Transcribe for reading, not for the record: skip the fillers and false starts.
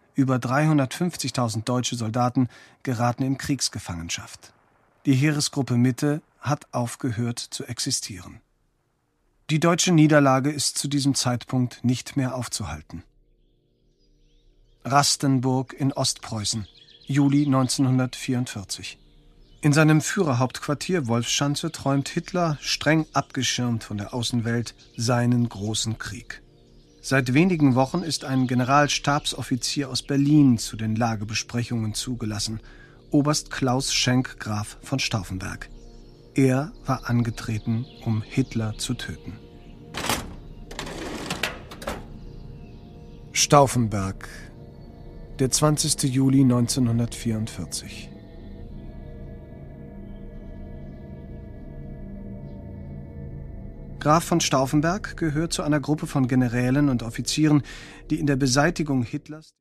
Über 350.000 deutsche Soldaten geraten in Kriegsgefangenschaft. Die Heeresgruppe Mitte hat aufgehört zu existieren. Die deutsche Niederlage ist zu diesem Zeitpunkt nicht mehr aufzuhalten. Rastenburg in Ostpreußen, Juli 1944. In seinem Führerhauptquartier Wolfschanze träumt Hitler, streng abgeschirmt von der Außenwelt, seinen großen Krieg. Seit wenigen Wochen ist ein Generalstabsoffizier aus Berlin zu den Lagebesprechungen zugelassen, Oberst Klaus Schenk Graf von Stauffenberg. Er war angetreten, um Hitler zu töten. Stauffenberg, der 20. Juli 1944. Graf von Stauffenberg gehört zu einer Gruppe von Generälen und Offizieren, die in der Beseitigung Hitlers